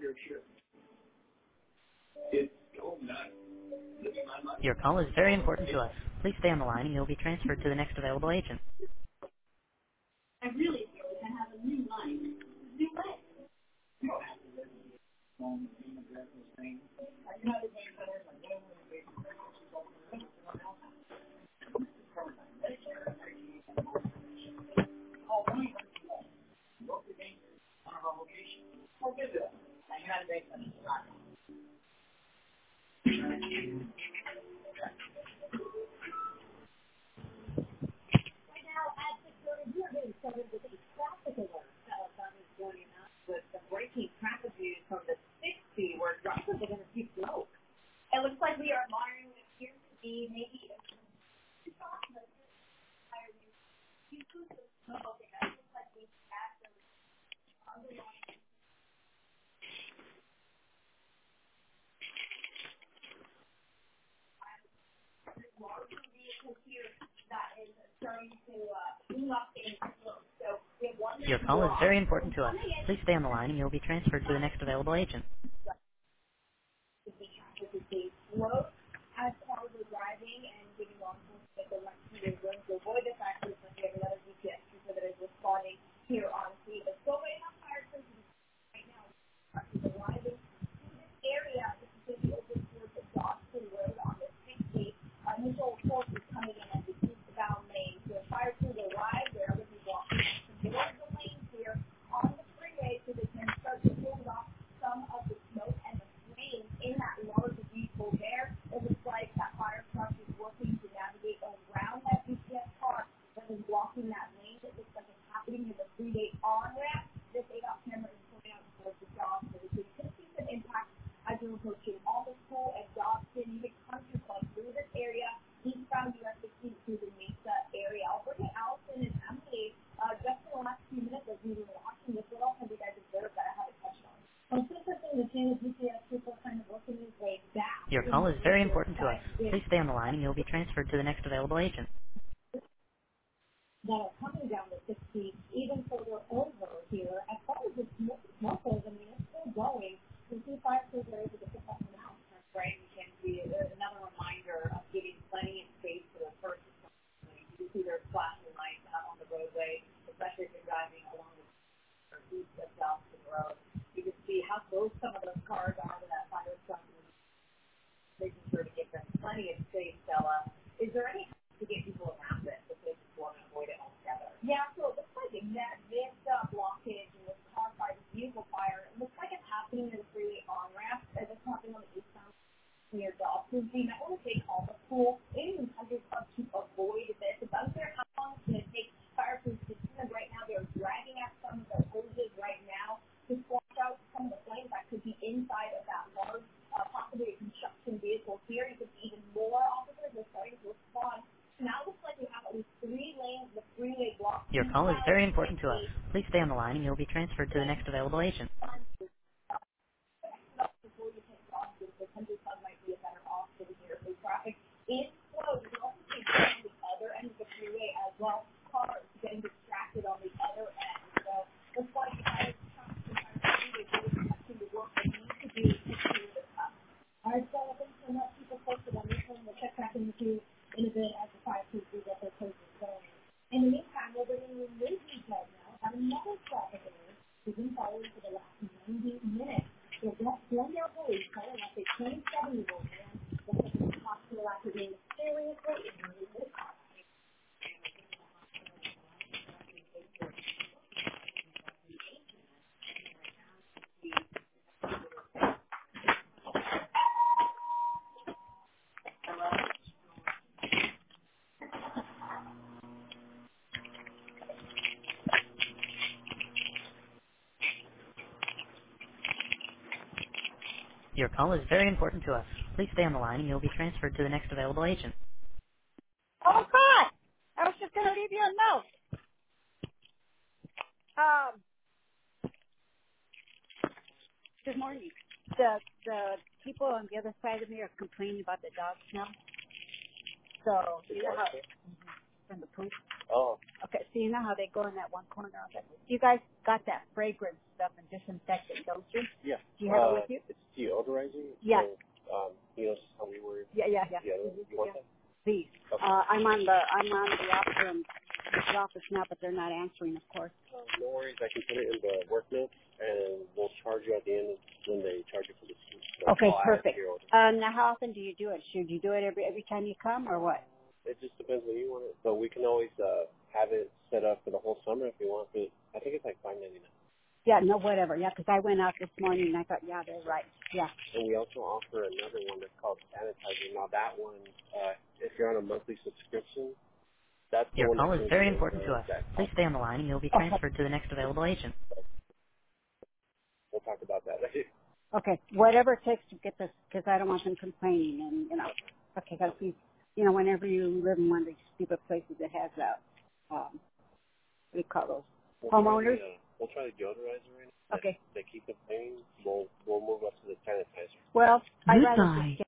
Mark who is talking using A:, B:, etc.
A: Your call is very important to us. Please stay on the line and you'll be transferred to the next available agent. Your call is very important to us. Please stay on the line and you'll be transferred to the next available agent. Your call is very important to us. Please stay on the line and you'll be transferred to the next available agent. Your call is very important to us. Please stay on the line and you'll be transferred to the next available agent. Your call is very important to us. Please stay on the line and you'll be transferred to the next available agent.
B: Oh, hi. I was just going to leave you a note. Good morning. The people on the other side of me are complaining about the dog smell. So, you know how from the poop. Oh. Okay, so you know how they go in that one corner of it. You guys got that fragrance stuff and disinfectant, don't you? Yeah. Do you have it with you? It's deodorizing. Yeah. So, you know, just how we were. Yeah. You want that? Please. Okay. I'm on the office now, but they're not answering, of course. No worries. I can put it in the work notes, and we'll charge you at the end when they charge you for the suit. So okay, perfect. Now, how often do you do it? Should you do it every time you come, or what? It just depends when you want it. So we can always have it set up for the whole summer if you want. But I think it's like $5.99. Yeah, no, whatever. Yeah, because I went out this morning and I thought, yeah, they're right. Yeah. And we also offer another one that's called sanitizer. Now that one, if you're on a monthly subscription, that's the
A: Your
B: one
A: call
B: that's
A: is
B: going to
A: very
B: be
A: important to us. Please stay on the line and you'll be transferred to the next available agent.
B: We'll talk about that later. Okay, whatever it takes to get this, because I don't want them complaining, and okay, because whenever you live in one of these stupid places that has what do you call those, homeowners? We'll try the deodorizer right now. Okay. They keep complaining. We'll move up to the sanitizer. Well, I'd rather just